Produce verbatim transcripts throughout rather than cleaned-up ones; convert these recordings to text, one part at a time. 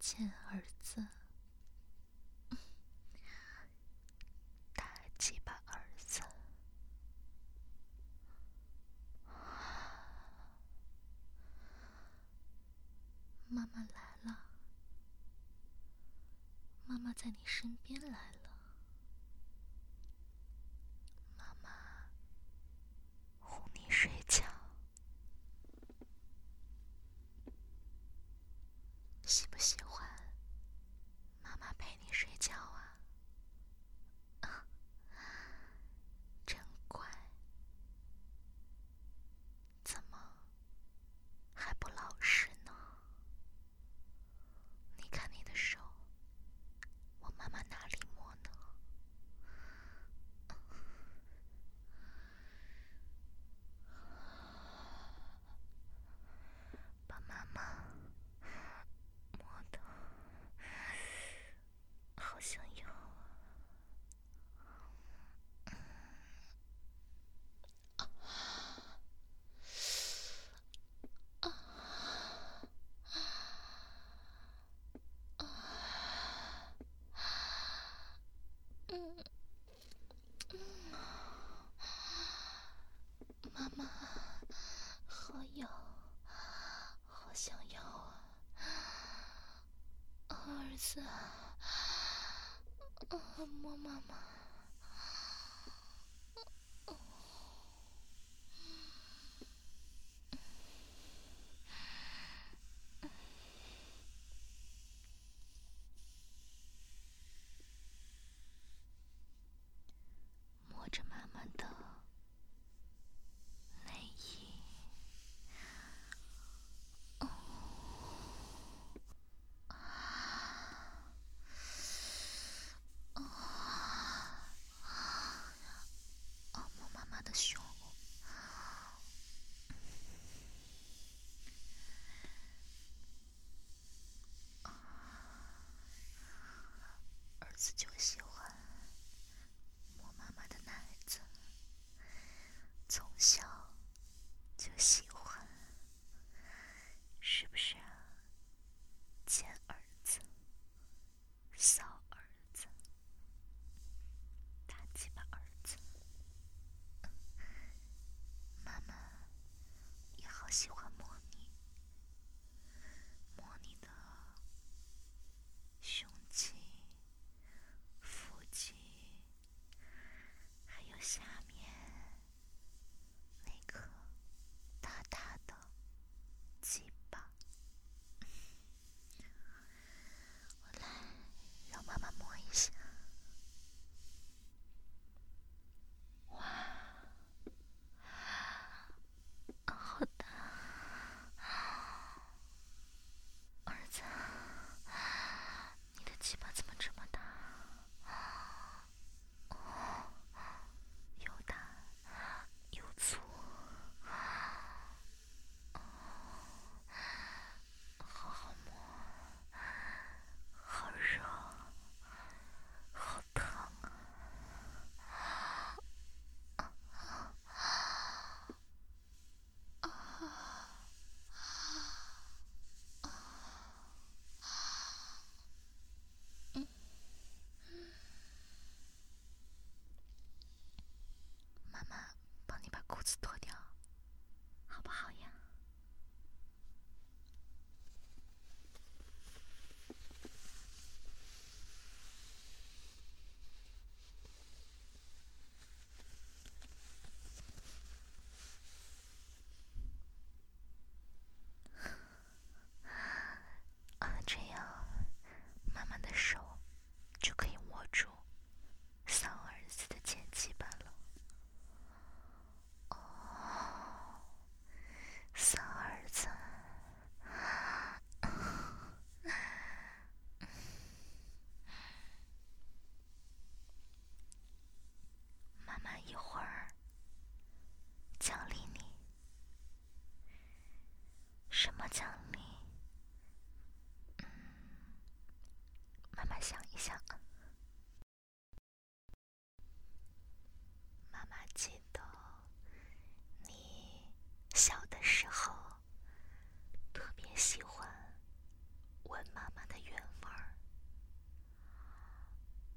贱儿子，大鸡巴儿子。妈妈来了，妈妈在你身边来了，妈妈哄你睡觉，喜不喜欢妈妈陪你睡觉啊？啊，真乖，怎么还不老实呢？你看你的手，我妈妈哪里摸呢？把妈妈摸得好想要啊！啊啊嗯嗯，妈妈好痒，好想要啊！儿子，啊，摸妈妈。摸着妈妈的内衣，哦，啊，啊，啊，摸妈妈的胸，儿子就喜欢摸妈妈的奶子，从小就喜欢，是不是啊？贱儿子，骚儿子，大鸡巴儿子，妈妈也好喜欢摸你，摸你的胸肌、腹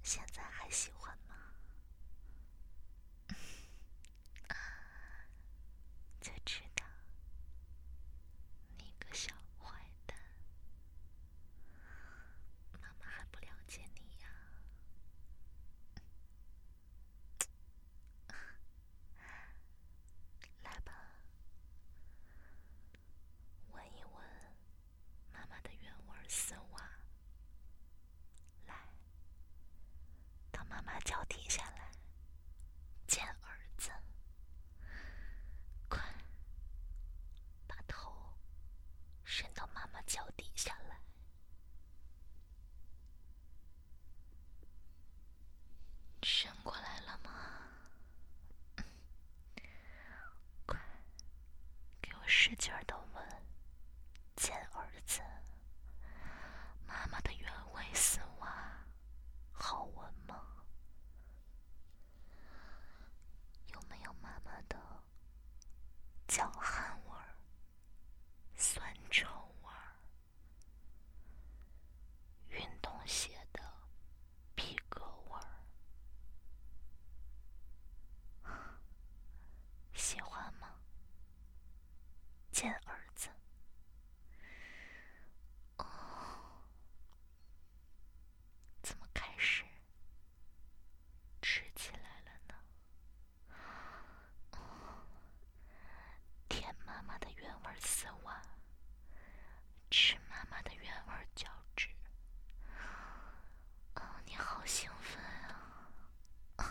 现在还喜欢吗？就知道你个小坏蛋，妈妈还不了解你呀。来吧，闻一闻妈妈的原味丝袜。来，到妈妈脚底下来，贱儿子，快把头伸到妈妈脚底下来。伸过来了吗？快，给我使劲儿的闻，贱儿子，妈妈的原味丝袜好闻吗？有没有妈妈的脚汗味儿、酸臭味儿、运动鞋的皮革味儿？喜欢吗，贱儿子？哦，怎么开始吃起来了呢？舔妈妈的原味丝袜，吃妈妈的原味脚趾。哦，你好兴奋啊！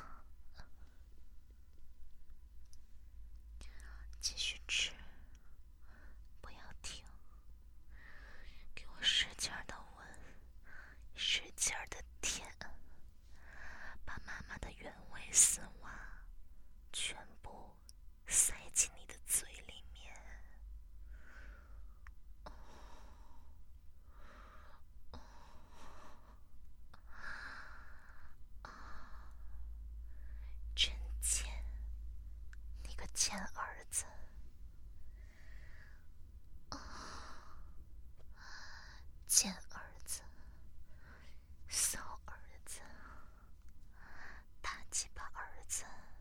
继续吃，不要停，给我使劲儿的闻，使劲儿的舔，把妈妈的原味丝袜全部塞进你的嘴里面。哦哦啊，真贱，你个贱儿子！啊，贱儿子，骚儿子，大鸡巴儿子！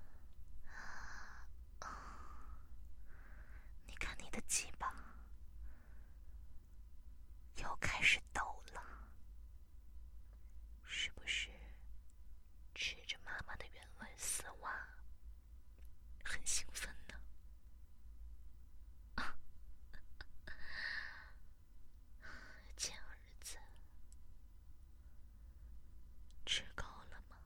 啊，你看你的鸡巴又开始抖了，是不是吃着妈妈的原味丝袜很兴奋呢？啊，贱儿子，吃够了吗？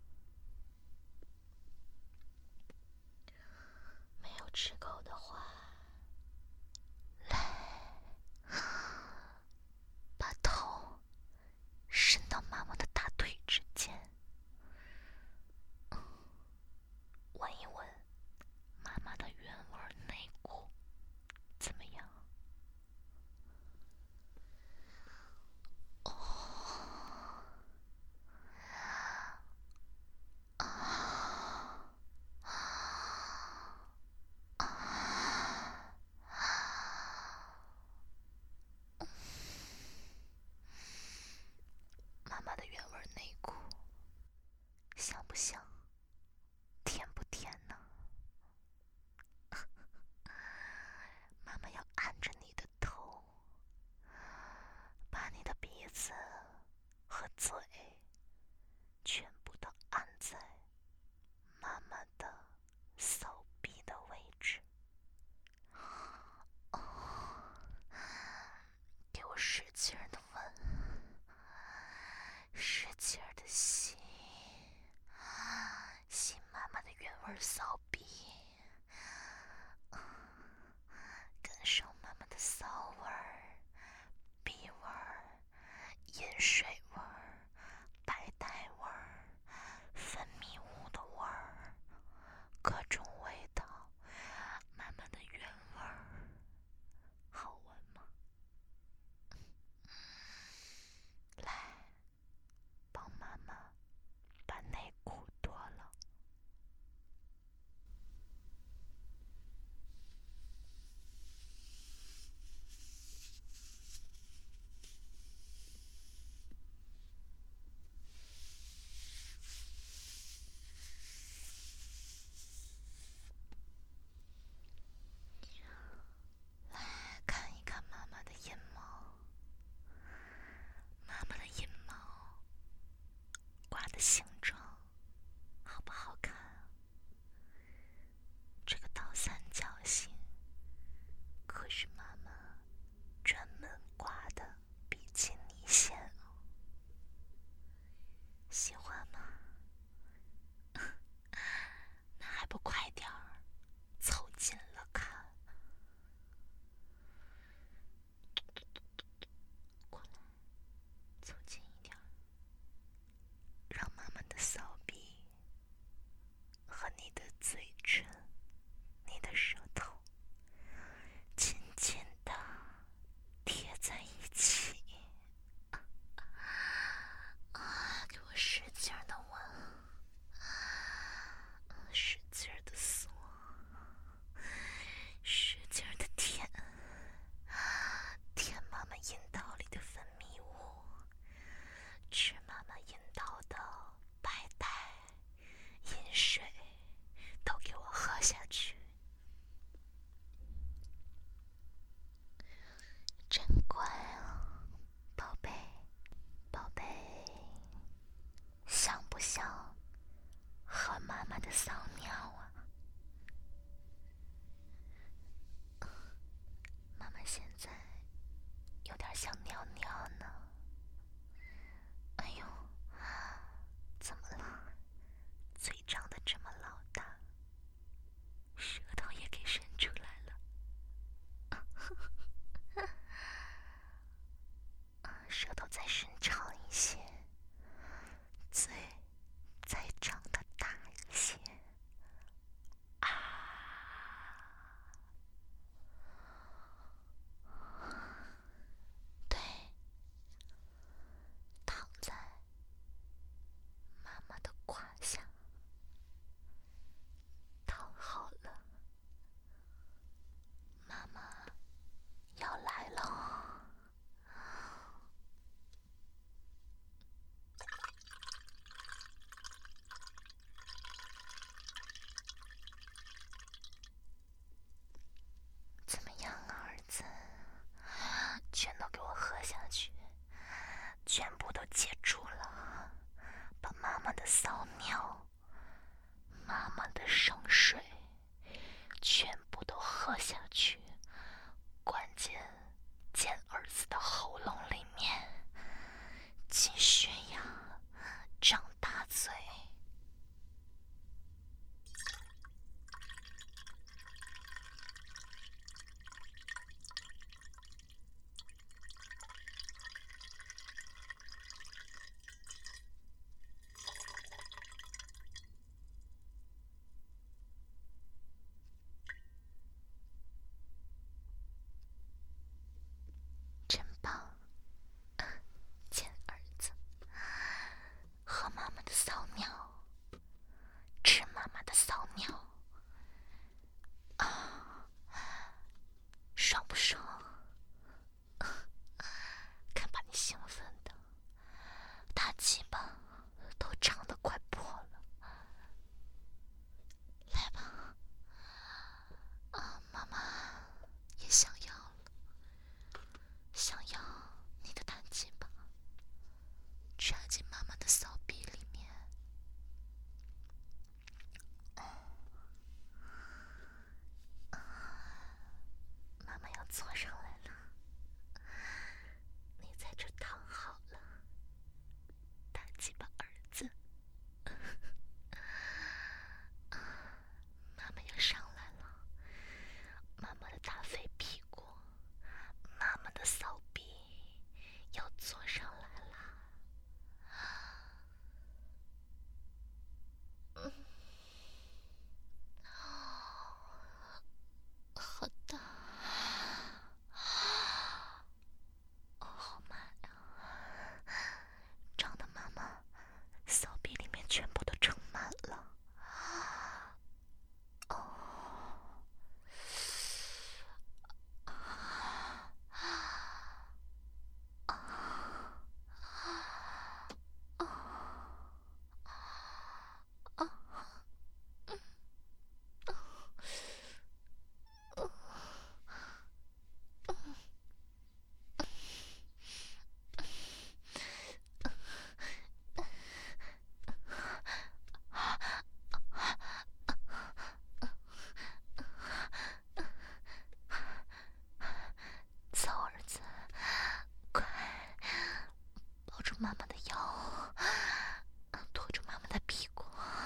没有吃够的话，来，把头伸到妈妈的大腿之间，闻一闻妈妈的原味内裤，怎么样？哦，啊啊！妈妈的原味内裤香不香？甜不甜呢？妈妈要按着你的头，把你的鼻子和嘴全部都按在妈妈的骚逼的位置。哦，给我使劲儿的闻，使劲儿的吸，吸妈妈的原味骚逼，感受妈妈的骚味儿、逼味儿、饮水味儿、白带味儿、分泌物的味儿，各种味道，妈妈的原味儿，好闻吗？来，帮妈妈把内裤脱了。 笑和妈妈的骚尿啊！妈妈现在有点想尿尿呢。哎呦，怎么了？嘴张得这么老大，舌头也给伸出来了。舌头再伸长一些，嘴再张得大一些。啊！对，躺在妈妈的胯下，躺好了，妈妈要来了。怎么样啊，儿子？全都给我喝下去，全部都接住了，把妈妈的骚尿、妈妈的生水全部都喝下去，关键进儿子的喉咙里面，进血呀，张大嘴。真棒，见儿子喝妈妈的骚尿，吃妈妈的骚尿，啊，爽不爽？看把你兴奋的，大鸡巴都长得快破了。来吧，啊，妈妈也想要了，想要你的大鸡巴插进妈妈的骚逼里面。妈妈要坐上来了，你在这躺好了，大鸡巴儿子。妈妈要上来了，妈妈的大肥屁股，妈妈的骚逼要坐上来了。嗯，好大，哦，好慢呀，长得妈妈骚逼里面全部都盛满了。哦，骚儿子，快抱住妈妈的腰，拖住妈妈的屁股，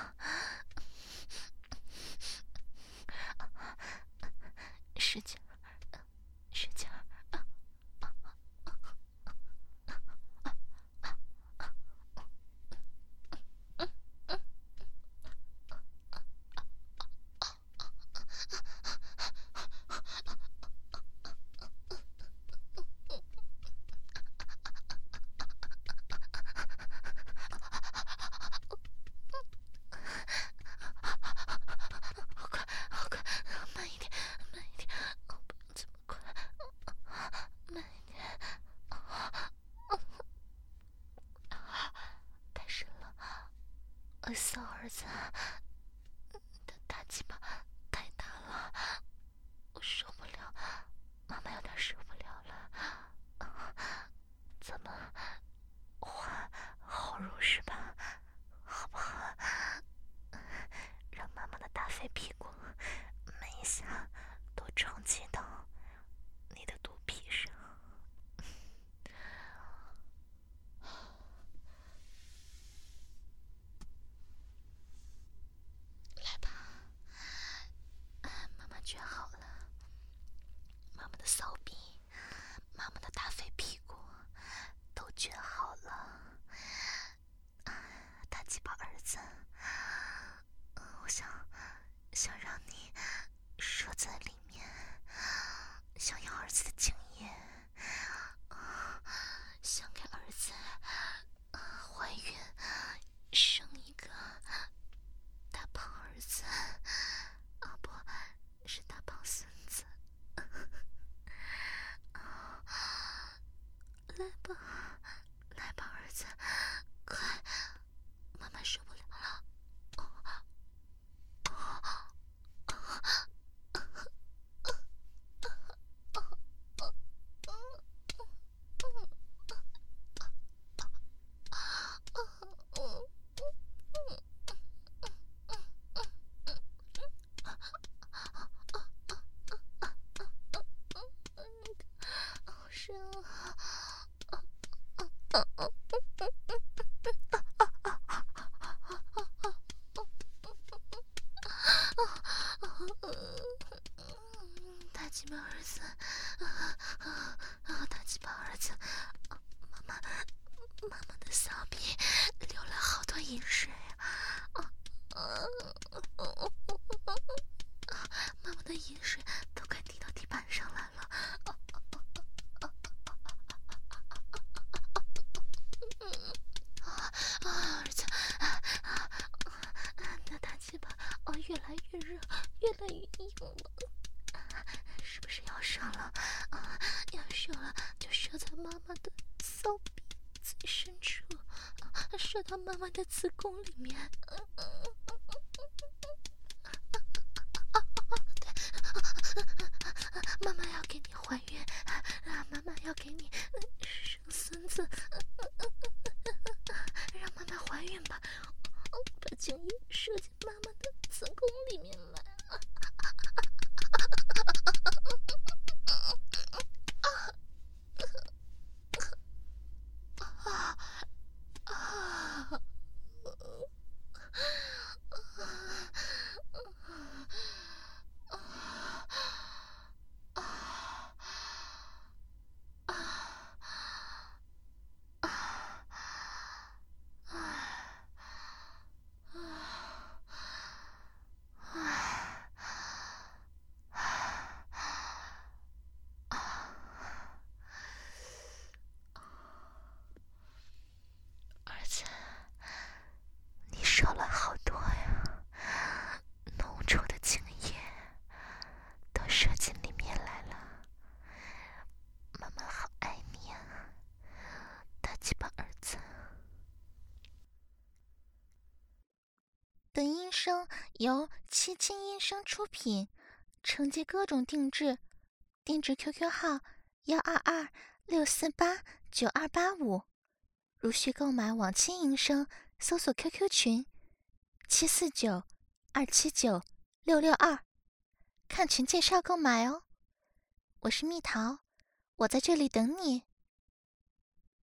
使劲儿，使劲儿。好快，好快，慢一点，慢一点，不要这么快，慢一点。太深了，呃，骚儿子，你的大鸡巴太大了，我受不了，妈妈有点受不了了。怎么换后乳是吧？好不好？ 子，我想想让你射在里面，想要儿子的精液，想给儿子怀孕生一个大胖儿子，啊不是大胖孙子。来吧来吧儿子，快，妈妈受不了了。好深啊！大鸡巴儿子，大鸡巴儿子，妈妈，妈妈的骚逼流了好多饮水啊！妈妈的饮水都快滴到地板上来了。啊，儿子，那大鸡巴哦，越来越热，越来越硬了，是不是要射了？啊，要射了就射在妈妈的骚逼最深处，射到妈妈的子宫里面。妈妈要给你怀孕，妈妈要给你生孙子，让妈妈怀孕吧，把精液射进妈妈的子宫里面来。射了好多呀，浓稠的精液都射进里面来了。妈妈好爱你啊，大鸡巴儿子。本音声由七七音声出品，承接各种定制，定制 Q Q 号幺二二六四八九二八五，如需购买往期音声，搜索 Q Q 群七四九二七九六六二，看群介绍购买哦。我是蜜桃，我在这里等你。